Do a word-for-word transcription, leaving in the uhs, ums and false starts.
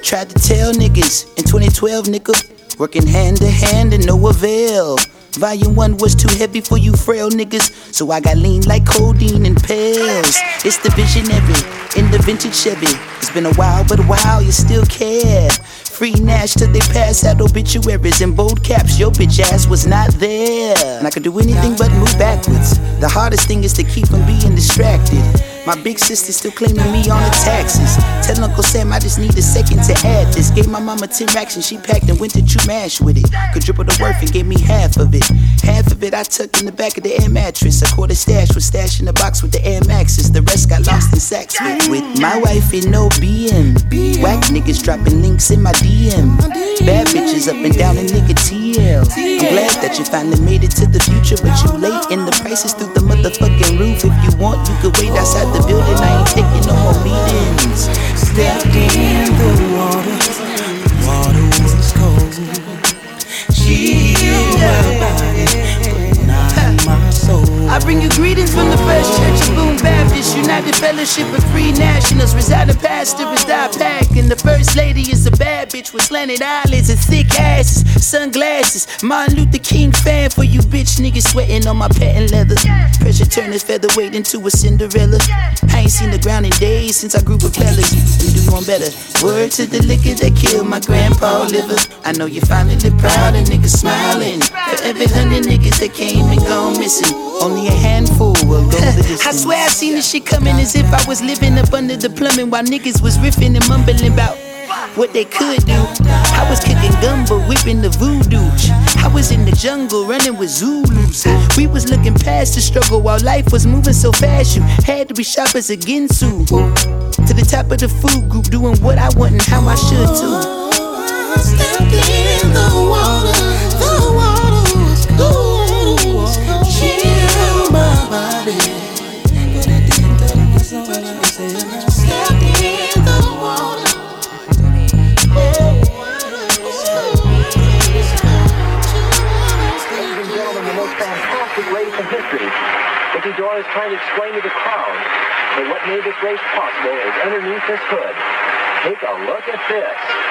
tried to tell niggas in twenty twelve, nigga. Working hand to hand and no avail. Volume one was too heavy for you frail niggas, so I got lean like codeine and pills. It's the visionary in the vintage Chevy. It's been a while, but wow, you still care. Free Nash till they pass out obituaries in bold caps. Your bitch ass was not there. And I could do anything but move backwards. The hardest thing is to keep from being distracted. My big sister still claiming me on the taxes. Tell Uncle Sam I just need a second to add this. Gave my mama ten racks and she packed and went to Chumash with it. Could triple the worth and gave me half of it. Half of it I tucked in the back of the air mattress. A quarter stash was stashed in the box with the Air Maxes. The rest got lost in sacks with, with my wife in no B M. Whack niggas dropping links in my D M. Bad bitches up and down in nigga T L. I'm glad that you finally made it to the future, but you late and the prices through the motherfucking roof. If you want, you could wait outside the building. I ain't taking no more meetings. Stepped in the water, the water was cold. She healed my body, but not my soul. I bring you greetings from the First Church of Boone Baptist, United Fellowship of Free Nationals. Residing pastor is Die Pack, and the First Lady is a bad bitch with slanted eyelids and thick asses, sunglasses. Martin Luther King fan for you bitch niggas sweating on my patent leather. Pressure turn his featherweight into a Cinderella. I ain't seen the ground in days since I grew with fellas. We do one better. Word to the liquor that killed my grandpa liver. I know you finally proud and niggas smiling. For every hundred niggas that came and gone missing, only a handful will go the distance. I swear I seen this shit coming as if I was living up under the plumbing while niggas was riffing and mumbling about what they could do. I was kicking gumbo, whipping the voodoo. I was in the jungle running with Zulus. We was looking past the struggle while life was moving so fast. You had to be sharp as a Ginsu. To the top of the food group, doing what I want and how I should too. Stepped in the water, the water was cold. She healed my body, but it didn't tell me so well. I said, stepped in the water. Race in history. Mickey Dore is trying to explain to the crowd that what made this race possible is underneath this hood. Take a look at this.